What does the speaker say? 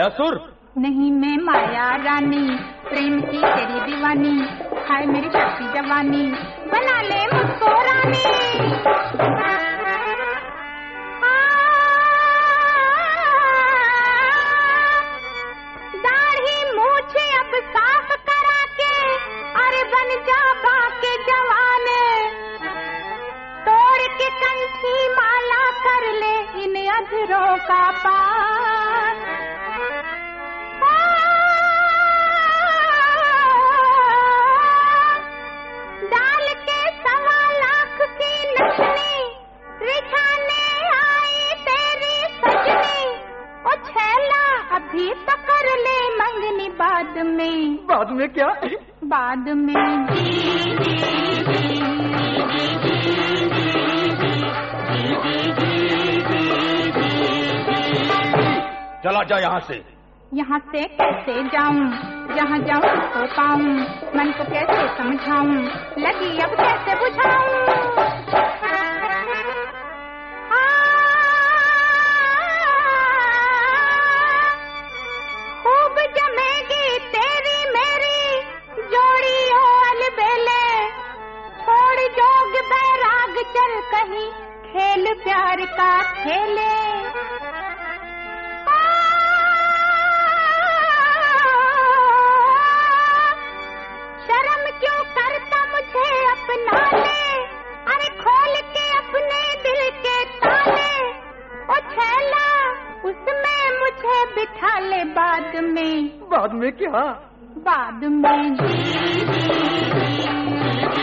माया सुर? नहीं मैं माया रानी, प्रेम की तेरी दीवानी, हाय मेरी शक्ति जवानी, बना ले मुझको रानी। दाढ़ी मूछ अब साफ करा के, अरे बन जा बाके जवाने, तोड़ के कंठी माला कर ले इन अधरों का पान। डाल के 1.25 लाख की नथनी, रिझाने आई तेरी सजनी, ओ छैला अभी तो कर ले मंगनी बाद में। बाद में क्या? बाद में चला जा यहाँ से। यहाँ से कैसे जाऊँ, जहाँ जाऊँ तो पाऊँ, मन को कैसे समझाऊँ, लगी अब कैसे बुझाऊँ। खूब जमेगी तेरी मेरी जोड़ी ओ अलबेले, छोड़ जोग बैराग चल कहीं खेल प्यार का खेले। अपना ले, अरे खोल के अपने दिल के ताले, ओ छैला उसमें मुझे बिठा ले बाद में। बाद में क्या? बाद में